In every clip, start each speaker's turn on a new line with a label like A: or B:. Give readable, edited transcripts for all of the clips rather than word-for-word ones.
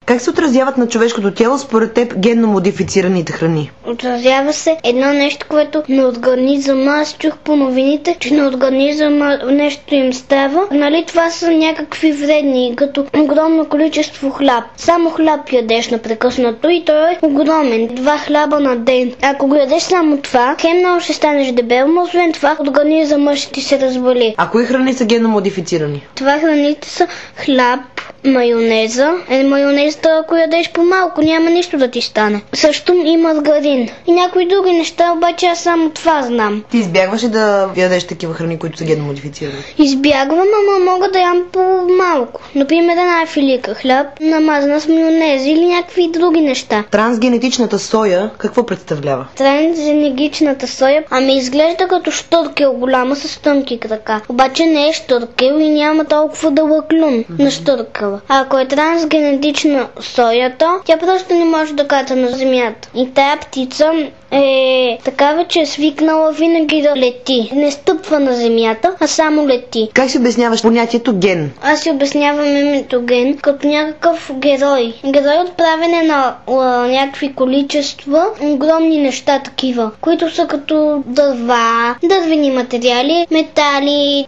A: Как се отразяват на човешкото тяло според теб генно модифицираните храни?
B: Отразява се едно нещо, което на организма, аз чух по новините, че на организма нещо им става. Нали това са някакви вредни, като огромно количество хляб. Само хляб ядеш непрекъснато и той е огромен. 2 хляба на ден. Ако го ядеш само това, хем много ще станеш дебел, но освен това организъмът ще ти се развали.
A: А кои храни са генно модифицирани?
B: Това храните са хляб, майонеза. Майонезата, ако ядеш по-малко, няма нищо да ти стане. Също и маргарин. И някои други неща, обаче аз само това знам.
A: Ти избягваш ли да ядеш такива храни, които са генно модифицирани?
B: Избягвам, ама мога да ям по-малко. Например, една филика хляб, намазана с майонез или някакви други неща.
A: Трансгенетичната соя какво представлява?
B: Трансгенетичната соя, изглежда като щуркел голяма с тънки крака. Обаче не е щуркел и няма толкова дълъг клюн на щуркела. А ако е трансгенетична соята, тя просто не може да ката на земята. И тая птица е такава, че е свикнала винаги да лети. Не стъпва на земята, а само лети.
A: Как си обясняваш понятието ген?
B: Аз си обяснявам името ген като някакъв герой. Герой от правене на някакви количества, огромни неща такива, които са като дърва, дървени материали, метали,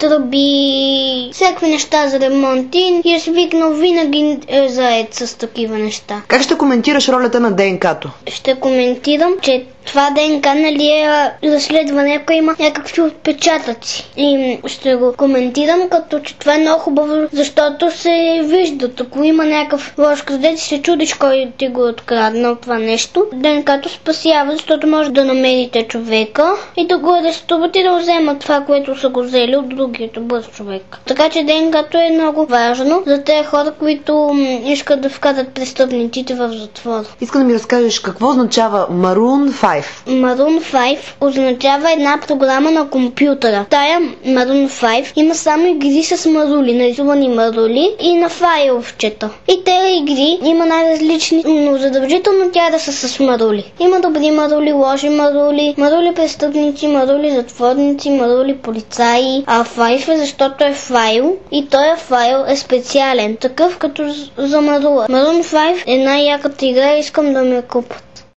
B: тръби, всякакви неща за ремонти и е свикнал винаги е заед с такива неща.
A: Как ще коментираш ролята на ДНК-то?
B: Ще коментирам, че това ДНК, нали, е разследване, ако има някакви отпечатъци. И ще го коментирам, като че това е много хубаво, защото се виждат. Ако има някакъв лош крадец, се чудиш кой ти го откраднал това нещо. ДНК-то спасява, защото може да намерите човека и да го арестуват и да вземат това, което са го взели от другият бърз човек. Така че ДНК-то е много важно за тези хора, които искат да вкарат престъпниците в затвора.
A: Искам да ми разкажеш какво означава Maroon 5.
B: Maroon 5 означава една програма на компютъра. Тая Maroon 5 има само игри с марули, нарисувани марули и на файловчета. И тези игри има най-различни, но задължително тя да са с марули. Има добри марули, лоши марули, марули престъпници, марули затворници, марули полицаи. А 5 е защото е файл и този файл е специален, такъв като за марула. Maroon 5 е най-яката игра и искам да ме купат.